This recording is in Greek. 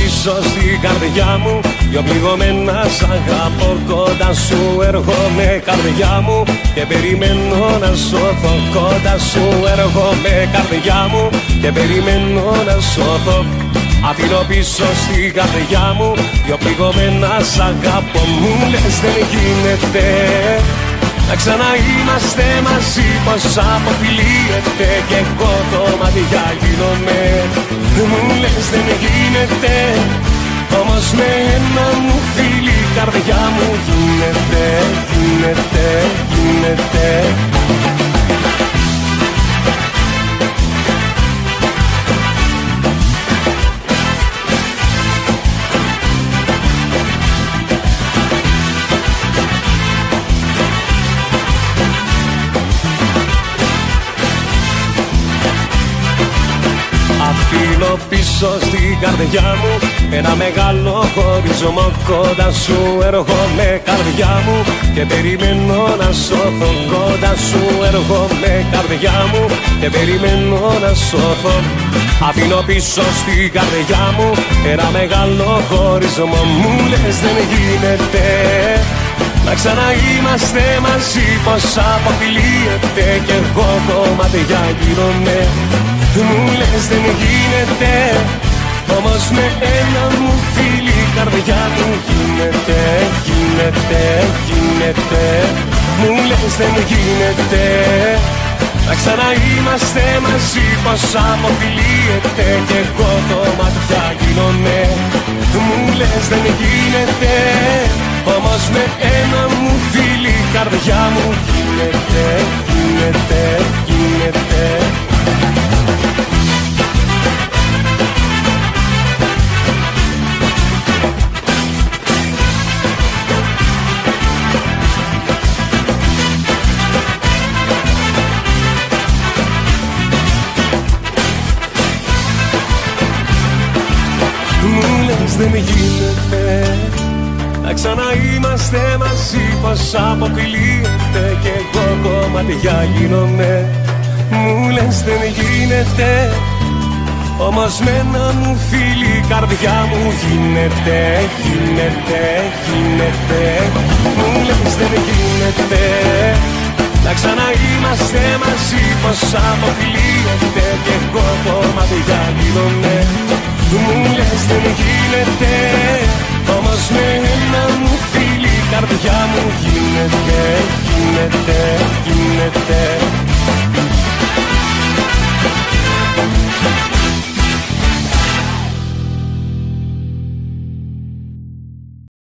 πίσω στην καρδιά μου. Δυο πληγωμένα σ' αγαπώ, κοντά σου έρχομαι καρδιά μου. Και περιμένω να σώθω, κοντά σου έρχομαι καρδιά μου. Και περιμένω να σώθω. Αφήνω πίσω στην καρδιά μου δυο πληγωμένα σ' αγαπώ. Μου λες δεν γίνεται να ξαναείμαστε μαζί, πως αποφυλίεται κι εγώ κομμάτια γίνομαι. Μου λες δεν γίνεται, όμως με ένα μου φίλι η καρδιά μου γίνεται, γίνεται, γίνεται. Αφήνω πίσω στην καρδιά μου ένα μεγάλο χωρισμό, κοντά σου έρχομαι καρδιά μου. Και περιμένω να σώθω, κοντά σου έρχομαι καρδιά μου. Και περιμένω να σώθω. Αφήνω πίσω στην καρδιά μου ένα μεγάλο χωρισμό. Μου λες δεν γίνεται να ξαναείμαστε μαζί, πως αποφυλίεται κι εγώ κομμάτια γίνομαι. Μου λες δεν γίνεται, όμως με ένα μου φίλι η καρδιά μου γίνεται, γίνεται, γίνεται. Μου λες δεν γίνεται να ξαναείμαστε μαζί, πως αποφυλίεται κι εγώ κομμάτια γίνομαι. Μου λες δεν γίνεται, όμως με ένα μου φίλι η καρδιά μου γίνεται, γίνεται, γίνεται. Δεν γίνεται να ξαναείμαστε μαζί, πως αποφυλίεται κι εγώ κομμάτια γίνομαι. Μου λες δεν γίνεται, όμως με ένα μου φίλι η καρδιά μου γίνεται, γίνεται, γίνεται. Μου λες δεν γίνεται να ξαναείμαστε μαζί, πως αποφυλίεται κι εγώ κομμάτια γίνομαι. Μου λες δεν γίνεται, όμως με ένα μου φίλι η καρδιά μου γίνεται, γίνεται.